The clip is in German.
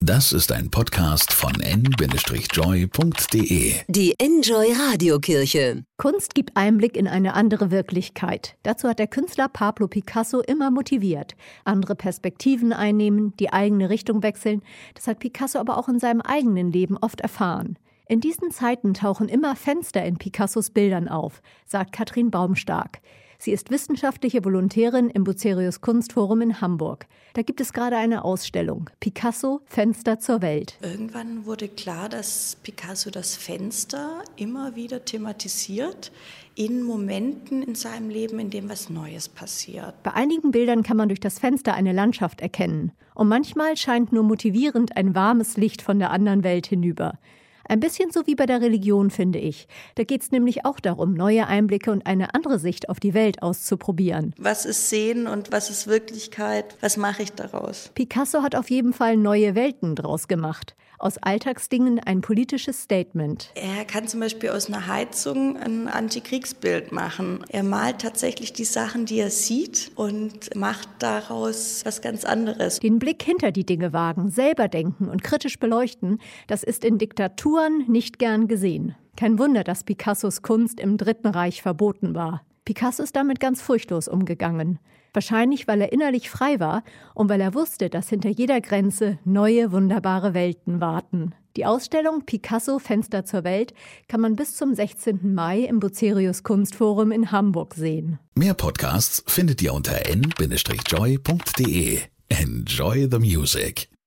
Das ist ein Podcast von n-joy.de. Die Enjoy Radiokirche. Kunst gibt Einblick in eine andere Wirklichkeit. Dazu hat der Künstler Pablo Picasso immer motiviert. Andere Perspektiven einnehmen, die eigene Richtung wechseln. Das hat Picasso aber auch in seinem eigenen Leben oft erfahren. In diesen Zeiten tauchen immer Fenster in Picassos Bildern auf, sagt Katrin Baumstark. Sie ist wissenschaftliche Volontärin im Bucerius Kunstforum in Hamburg. Da gibt es gerade eine Ausstellung, Picasso, Fenster zur Welt. Irgendwann wurde klar, dass Picasso das Fenster immer wieder thematisiert in Momenten in seinem Leben, in dem was Neues passiert. Bei einigen Bildern kann man durch das Fenster eine Landschaft erkennen. Und manchmal scheint nur motivierend ein warmes Licht von der anderen Welt hinüber. Ein bisschen so wie bei der Religion, finde ich. Da geht es nämlich auch darum, neue Einblicke und eine andere Sicht auf die Welt auszuprobieren. Was ist Sehen und was ist Wirklichkeit? Was mache ich daraus? Picasso hat auf jeden Fall neue Welten draus gemacht. Aus Alltagsdingen ein politisches Statement. Er kann zum Beispiel aus einer Heizung ein Antikriegsbild machen. Er malt tatsächlich die Sachen, die er sieht und macht daraus was ganz anderes. Den Blick hinter die Dinge wagen, selber denken und kritisch beleuchten, das ist in Diktaturen nicht gern gesehen. Kein Wunder, dass Picassos Kunst im Dritten Reich verboten war. Picasso ist damit ganz furchtlos umgegangen. Wahrscheinlich, weil er innerlich frei war und weil er wusste, dass hinter jeder Grenze neue, wunderbare Welten warten. Die Ausstellung Picasso, Fenster zur Welt kann man bis zum 16. Mai im Bucerius Kunstforum in Hamburg sehen. Mehr Podcasts findet ihr unter n-joy.de. Enjoy the music.